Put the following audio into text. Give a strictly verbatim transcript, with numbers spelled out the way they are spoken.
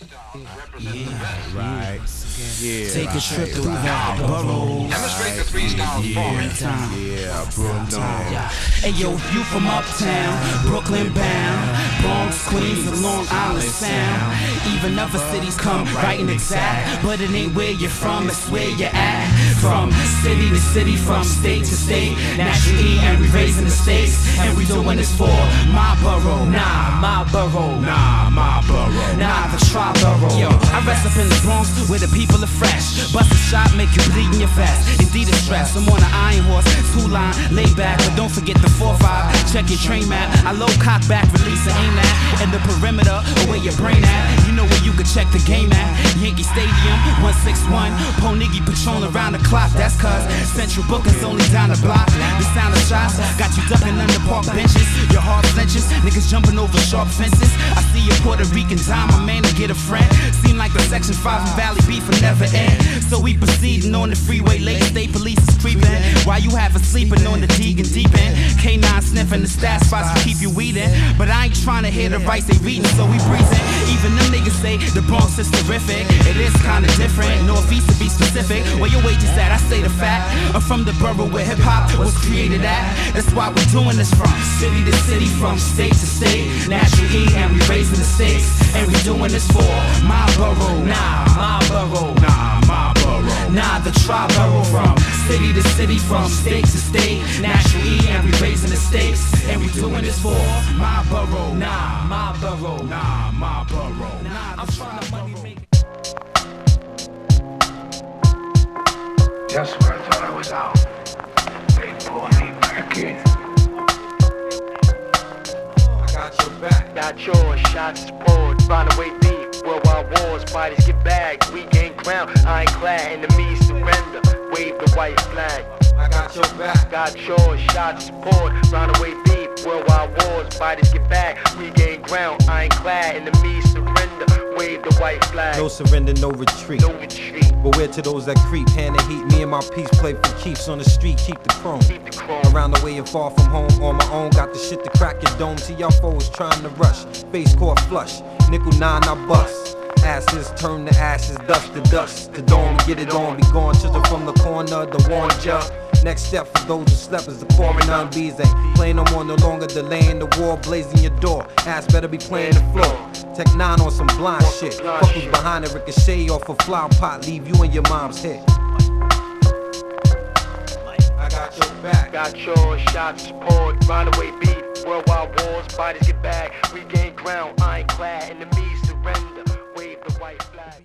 Yeah, right. Yeah, Take a right. trip through the boroughs. Demonstrate the three styles forward. Yeah, Bruno. Yeah. Hey yo, you from uptown, Brooklyn bound, Bronx, Queens, and Long Island Sound. Even other cities come right and exact, but it ain't where you're from, it's where you're at. From city to city, from state to state, naturally, and we raising the stakes, and we doing this for my borough. Nah, my borough. Nah, my borough. Nah, the tri-borough. Yo, I rest up in the Bronx where the people are fresh. Bust a shot, make you bleed in your vest. Indeed, it's stress. I'm on an iron horse, two line, lay back, but don't forget the four five. Check your train map. I low cock back, release and aim at. And the perimeter, or where your brain at. You know where you can check the game at. Yankee Stadium, one six one. Poniggy Patron around the clock. That's cuz Central Booking's only down the block. The sound of shots got you ducking under park benches. Your heart flinches, niggas jumping over sharp fences. I see a Puerto Rican dime, my man, to get a friend. Seem like the Section five and Valley beef will never end. So we proceeding on the freeway late. State police is creeping while you have us sleeping on the Deegan deep end. K nine sniffing the stat spots to keep you weeding. But I ain't trying to hear the rights they reading, so we breezing. Even them niggas say the Bronx is terrific. It is kinda different, Northeast to be specific. Where your wages at, I say the fact. I'm from the borough where hip hop was created at. That's why we're doing this from city to city, from state to state. Natural E, and we raising the stakes, and we doing this for my borough. Nah, my borough. Nah, my borough. Nah, the tri-borough. From city to city, from state to state. Natural E, and we raising the stakes, and we doing this for my borough. Nah, my borough. Nah, my borough. Nah, I'm trying to money make. Just when I thought I was out, they pulled me back in. I got your back. Got yours, shots poured, find a way beef, worldwide wars, bodies get bagged, we gain ground, ironclad, enemies surrender, wave the white flag. I got your back. Got yours, shots poured, round away beef, worldwide wars, bodies get bagged, we gain ground, ironclad, enemies surrender, wave the white flag. No surrender, no retreat. No retreat, Beware to those that creep, hand and heat. Me and my peace play for keeps on the street, keep the chrome. keep the chrome. Around the way and far from home, on my own, got the shit to crack your dome. See y'all foes trying to rush, face caught flush, nickel nine I bust. Ashes turn to ashes, dust to dust. The dawn, get it on, be gone. Children from the corner, the warn ya. Next step for those who slept is the coroner. Bees ain't playing no more, no longer delaying the war, blazing your door. Ass better be playing the floor. Tech nine on some blind shit. Fuck who's behind it, ricochet off a flower pot, leave you in your mom's head. I got your back. Got yours, shots poured, round away beef, worldwide wars, bodies get bagged, we gain ground, ironclad, enemies surrender, wave the white flag.